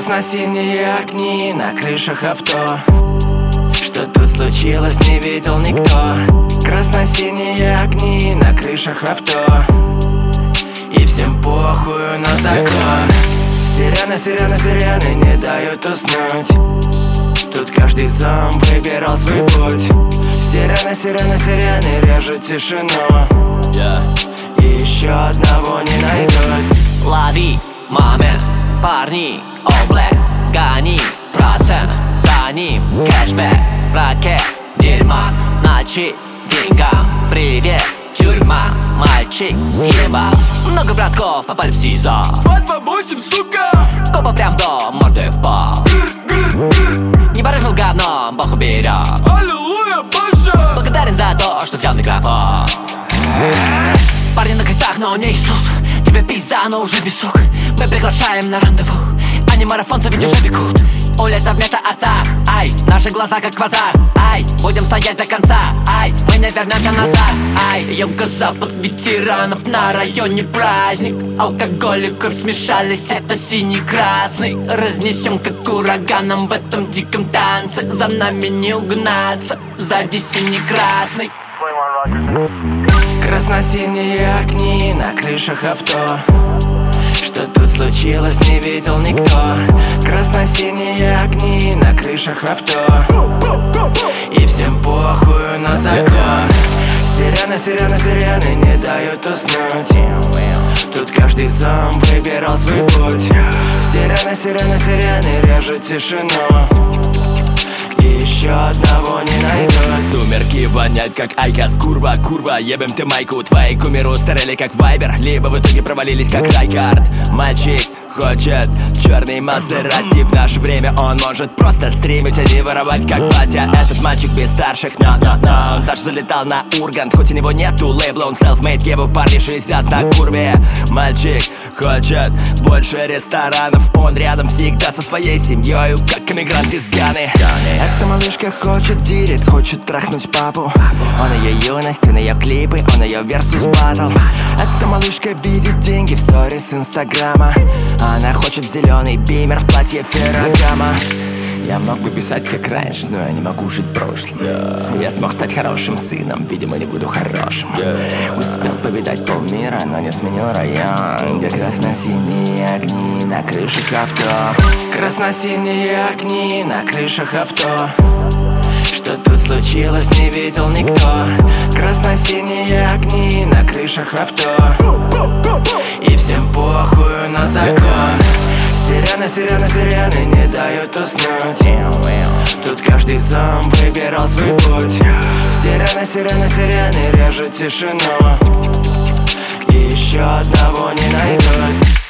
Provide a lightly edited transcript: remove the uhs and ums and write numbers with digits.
Красно-синие огни на крышах авто. Что тут случилось, не видел никто. Красно-синие огни на крышах авто. И всем похую на закон. Сирены, сирены, сирены не дают уснуть. Тут каждый зомб выбирал свой путь. Сирены, сирены, сирены режут тишину. И еще одного не найдут. Лови момент, парни, all black. Гони процент, за ним кэшбэк. Ракет, дерьма, ночи, деньгам. Привет, тюрьма, мальчик съебал. Много братков попали в СИЗО. 228, сука! Копа прям до морды в пол. Не барыжил говном, Бог уберет. Аллилуйя, Боже! Благодарен за то, что взял микрофон. Парни на крестах, но не Иисус. Тебе пизда, но уже висок. Мы приглашаем на рандеву. Они марафонцы ведь уже бегут. Улица вместо отца. Ай, наши глаза как квазар. Ай, будем стоять до конца. Ай, мы не вернемся назад. Ай, юго-запад ветеранов на районе праздник. Алкоголь и кровь смешались, это синий-красный. Разнесем как ураганом в этом диком танце. За нами не угнаться, сзади синий-красный. Красно-синие огни на крышах авто. Что тут случилось, не видел никто. Красно-синие огни на крышах авто. И всем похую на закон. Сирены, сирены, сирены не дают уснуть. Тут каждый зомб выбирал свой путь. Сирены, сирены, сирены режут тишину. И еще одного не найдут. Сумерки воняют как айкос. Курва, курва, ебем ты майку. Твои кумиру старели как вайбер. Либо в итоге провалились как райкард. Мальчик хочет черный Мазерати. В наше время он может просто стримить, а не воровать как батя. Этот мальчик без старших, но он даже залетал на Ургант. Хоть у него нету лейбла, он self-made. Его парни 60 на курве. Мальчик хочет больше ресторанов. Он рядом всегда со своей семьей, как иммигрант из Ганы. Эта малышка хочет дирит, хочет трахнуть папу. Он ее юность, он ее клипы, он ее версус батл. Эта малышка видит деньги в сторис инстаграма. Она хочет зеленый бимер в платье Феррагама. Я мог бы писать как раньше, но я не могу жить прошлым. Я смог стать хорошим сыном, видимо, не буду хорошим. Успел повидать полмира, но не сменил район, где красно-синие огни на крышах авто. Красно-синие огни на крышах авто. Что тут случилось, не видел никто. Красно-синие огни на крышах авто. И всем похую на закон. Сирены, сирены, сирены не дают уснуть. Тут каждый зомб выбирал свой путь. Сирены, сирены, сирены режут тишину. И еще одного не найдут.